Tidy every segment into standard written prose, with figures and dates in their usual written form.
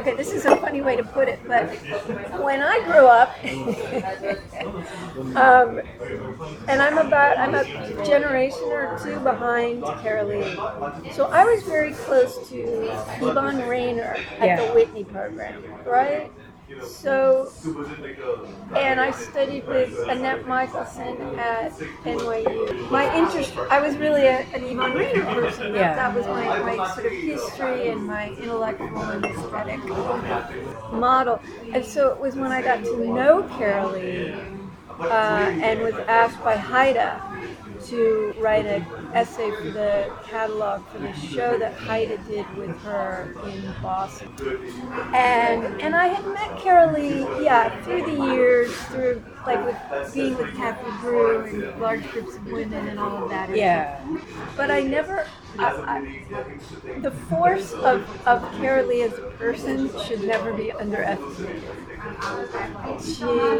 okay, this is a funny way to put it, but when I grew up, and I'm a generation or two behind Carolee, so I was very close to Yvonne Rainer at the Whitney program, right? So, and I studied with Annette Michelson at NYU. My interest, I was really an Yvonne Rainer person. Yeah. That was my sort of history and my intellectual and aesthetic model. And so it was when I got to know Carolee and was asked by Haida to write an essay for the catalog for the show that Haida did with her in Boston. And I had met Carolee, through the years, through like with being with Kathy Brew and large groups of women and all of that. Yeah. But I never, the force of Carolee as a person should never be underestimated. She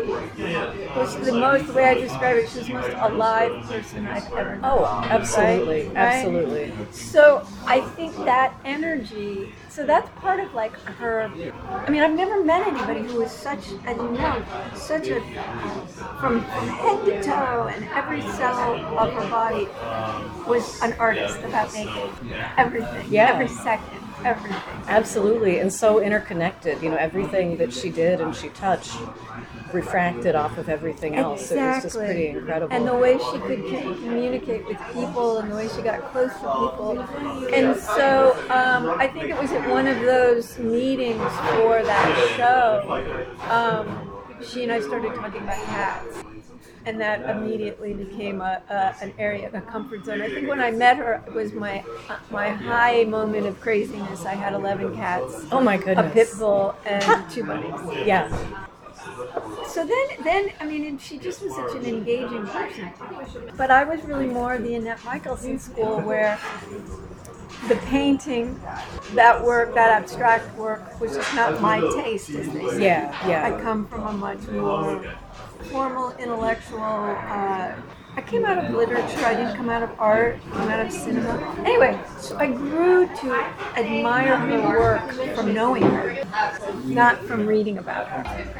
was the way I describe it, she was the most alive person I've ever known. Oh, absolutely, right? absolutely. So I think that energy, so that's part of like her, I mean, I've never met anybody who was such, as you know, such a, from head to toe and every cell of her body was an artist about making everything, every second. Everything. Absolutely, and so interconnected. You know, everything that she did and she touched refracted off of everything else. Exactly. It was just pretty incredible. And the way she could communicate with people and the way she got close to people. And so I think it was at one of those meetings for that show, she and I started talking about cats. And that immediately became an area, a comfort zone. I think when I met her, it was my high moment of craziness. I had 11 cats. Oh my goodness. A pit bull and 2 bunnies. Yeah. So then, I mean, and she just was such an engaging person. But I was really more the Annette Michelson school where the painting, that work, that abstract work, was just not my taste, as they say. Yeah. I come from a much more formal, intellectual, I came out of literature, I didn't come out of art, I came out of cinema. Anyway, so I grew to admire her work from knowing her, not from reading about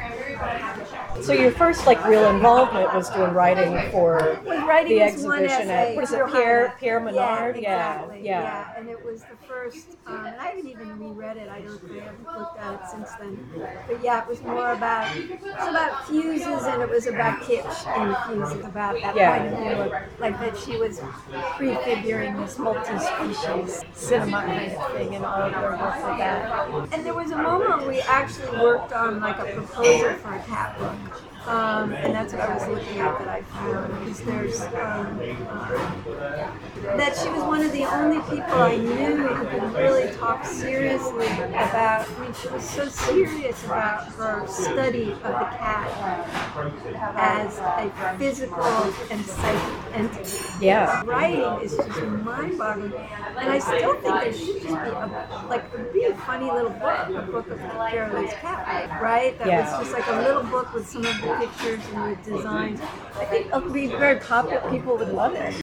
her. So your first real involvement was doing writing for the exhibition at, what is it, Pierre Menard? Yeah, exactly. Yeah, and it was the first, and I haven't even reread it, I haven't looked at it since then. But yeah, it was more about, fuses, and it was about kitsch and fuses, about that point of view, like that she was prefiguring this multi-species cinema kind of thing and all of her work with that. And there was a moment where we actually worked on like a proposal for a cat book. And that's what I was looking at that I found, because there's that she was one of the only people I knew who could really talk seriously about, I mean, she was so serious about her study of the cat as a physical and psychic entity. Yeah. Writing is just mind-boggling, and I still think there should just be a funny little book, a book of Carolee's cat, right? That was just like a little book with some of the pictures and the designs. I think it would be very popular. People would love it.